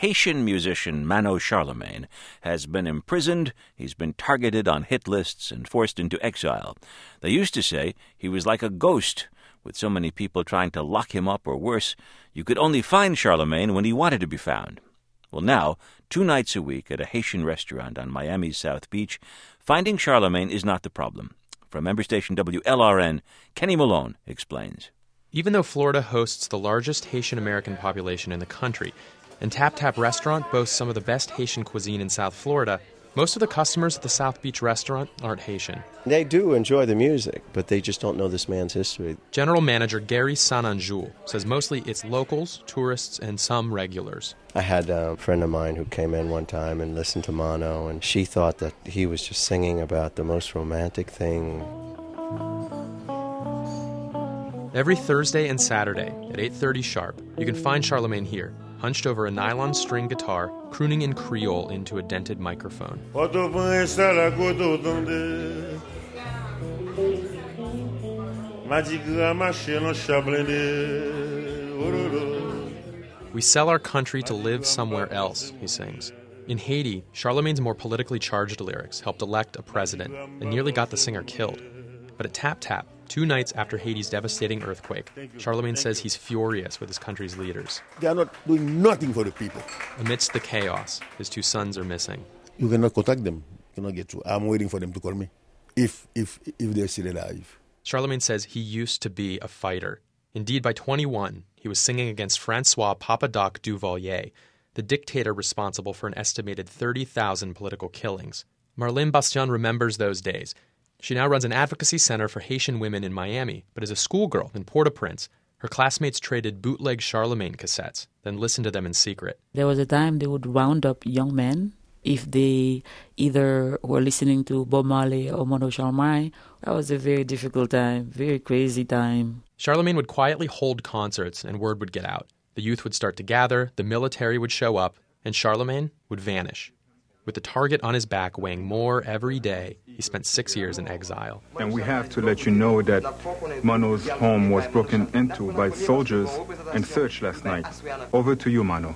Haitian musician Mano Charlemagne has been imprisoned, he's been targeted on hit lists and forced into exile. They used to say he was like a ghost. With so many people trying to lock him up or worse, you could only find Charlemagne when he wanted to be found. Well, now, 2 nights a week at a Haitian restaurant on Miami's South Beach, finding Charlemagne is not the problem. From member station WLRN, Kenny Malone explains. Even though Florida hosts the largest Haitian American population in the country, and Tap Tap Restaurant boasts some of the best Haitian cuisine in South Florida, most of the customers at the South Beach restaurant aren't Haitian. They do enjoy the music, but they just don't know this man's history. General Manager Gary Sananjou says mostly it's locals, tourists, and some regulars. I had a friend of mine who came in one time and listened to Mano, and she thought that he was just singing about the most romantic thing. Every Thursday and Saturday at 8:30 sharp, you can find Charlemagne here, hunched over a nylon string guitar, crooning in Creole into a dented microphone. We sell our country to live somewhere else, he sings. In Haiti, Charlemagne's more politically charged lyrics helped elect a president and nearly got the singer killed. But at Tap Tap, 2 nights after Haiti's devastating earthquake, Charlemagne says he's furious with his country's leaders. They are not doing nothing for the people. Amidst the chaos, his 2 sons are missing. You cannot contact them. You cannot get through. I'm waiting for them to call me, if they're still alive. Charlemagne says he used to be a fighter. Indeed, by 21, he was singing against Francois Papa Doc Duvalier, the dictator responsible for an estimated 30,000 political killings. Marlene Bastien remembers those days. She now runs an advocacy center for Haitian women in Miami, but as a schoolgirl in Port-au-Prince, her classmates traded bootleg Charlemagne cassettes, then listened to them in secret. There was a time they would round up young men if they either were listening to Bob Marley or Mano Charlemagne. That was a very difficult time, very crazy time. Charlemagne would quietly hold concerts and word would get out. The youth would start to gather, the military would show up, and Charlemagne would vanish. With the target on his back weighing more every day, he spent 6 years in exile. And we have to let you know that Mano's home was broken into by soldiers and searched last night. Over to you, Mano.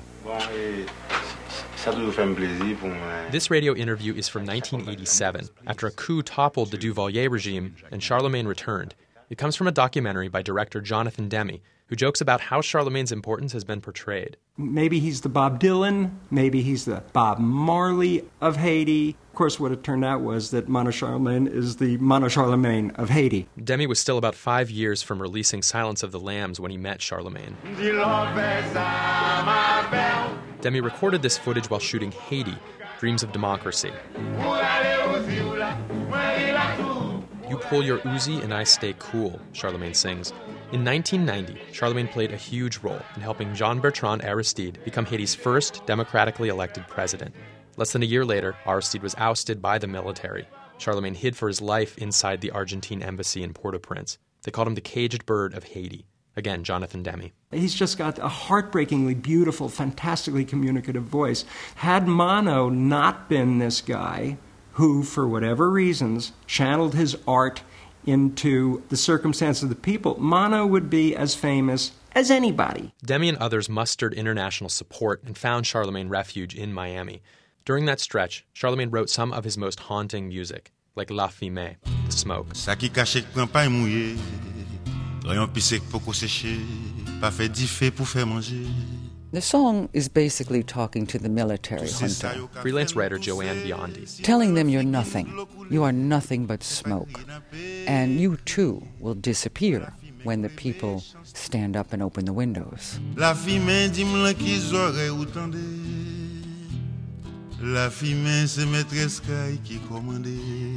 This radio interview is from 1987, after a coup toppled the Duvalier regime and Charlemagne returned. It comes from a documentary by director Jonathan Demme, who jokes about how Charlemagne's importance has been portrayed. Maybe he's the Bob Dylan, maybe he's the Bob Marley of Haiti. Of course, what it turned out was that Mano Charlemagne is the Mano Charlemagne of Haiti. Demme was still about 5 years from releasing Silence of the Lambs when he met Charlemagne. Demme recorded this footage while shooting Haiti, Dreams of Democracy. You pull your Uzi and I stay cool, Charlemagne sings. In 1990, Charlemagne played a huge role in helping Jean-Bertrand Aristide become Haiti's first democratically elected president. Less than a year later, Aristide was ousted by the military. Charlemagne hid for his life inside the Argentine embassy in Port-au-Prince. They called him the caged bird of Haiti. Again, Jonathan Demme. He's just got a heartbreakingly beautiful, fantastically communicative voice. Had Mano not been this guy who, for whatever reasons, channeled his art into the circumstance of the people, Mano would be as famous as anybody. Demme and others mustered international support and found Charlemagne refuge in Miami. During that stretch, Charlemagne wrote some of his most haunting music, like La Fumée, the smoke. The song is basically talking to the military junta. Freelance writer Joanne Biondi. Telling them you're nothing. You are nothing but smoke. And you too will disappear when the people stand up and open the windows. La fumée c'est maîtresse qui commande.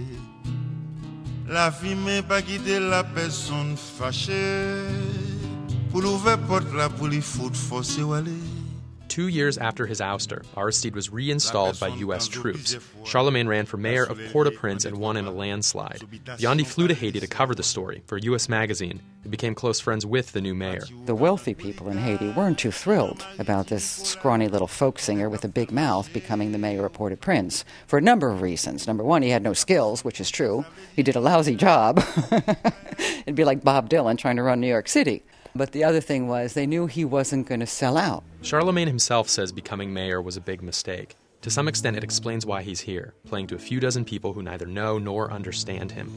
La fumée pas quitter la personne fâchée. Pour l'ouvrir porte là pour les foot forcer aller. 2 years after his ouster, Aristide was reinstalled by U.S. troops. Charlemagne ran for mayor of Port-au-Prince and won in a landslide. Biondi flew to Haiti to cover the story for a U.S. magazine and became close friends with the new mayor. The wealthy people in Haiti weren't too thrilled about this scrawny little folk singer with a big mouth becoming the mayor of Port-au-Prince for a number of reasons. Number one, he had no skills, which is true. He did a lousy job. It'd be like Bob Dylan trying to run New York City. But the other thing was they knew he wasn't going to sell out. Charlemagne himself says becoming mayor was a big mistake. To some extent, it explains why he's here, playing to a few dozen people who neither know nor understand him.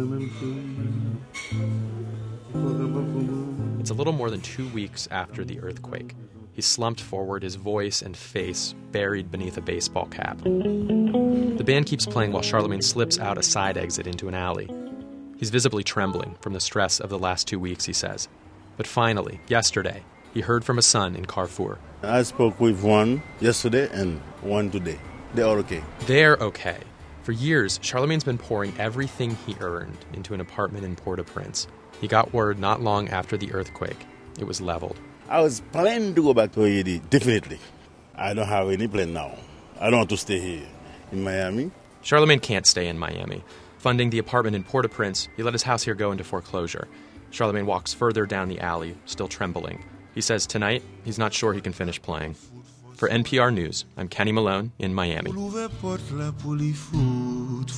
It's a little more than 2 weeks after the earthquake. He's slumped forward, his voice and face buried beneath a baseball cap. The band keeps playing while Charlemagne slips out a side exit into an alley. He's visibly trembling from the stress of the last 2 weeks, he says. But finally, yesterday, he heard from his son in Carrefour. I spoke with one yesterday and one today. They're all okay. They're okay. For years, Charlemagne's been pouring everything he earned into an apartment in Port-au-Prince. He got word not long after the earthquake. It was leveled. I was planning to go back to Haiti, definitely. I don't have any plan now. I don't want to stay here in Miami. Charlemagne can't stay in Miami. Funding the apartment in Port-au-Prince, he let his house here go into foreclosure. Charlemagne walks further down the alley, still trembling. He says tonight he's not sure he can finish playing. For NPR News, I'm Kenny Malone in Miami.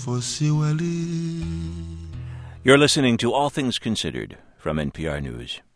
You're listening to All Things Considered from NPR News.